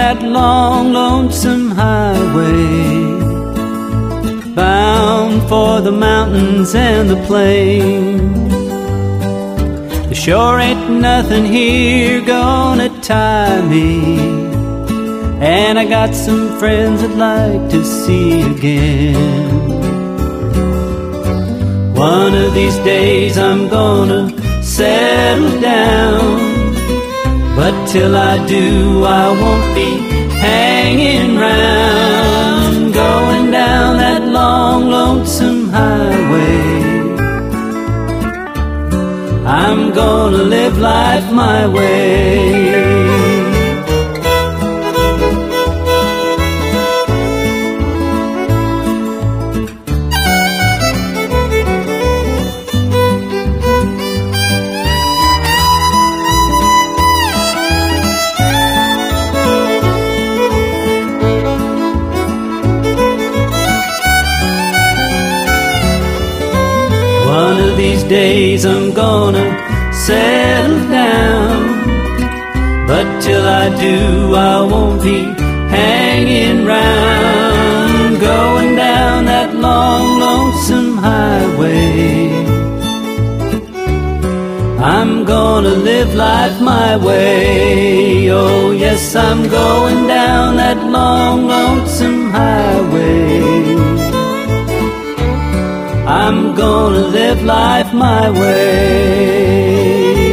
that long, lonesome highway, bound for the mountains and the plains. There sure ain't nothing here gonna tie me, and I got some friends I'd like to see again. One of these days I'm gonna settle down, but till I do I won't be hanging round, going down that long, lonesome highway. I'm gonna live life my way. One of these days I'm gonna settle down, but till I do I won't be hanging round, going down that long, lonesome highway. I'm gonna live life my way. Oh yes, I'm going down that long, lonesome highway. I'm gonna live life my way.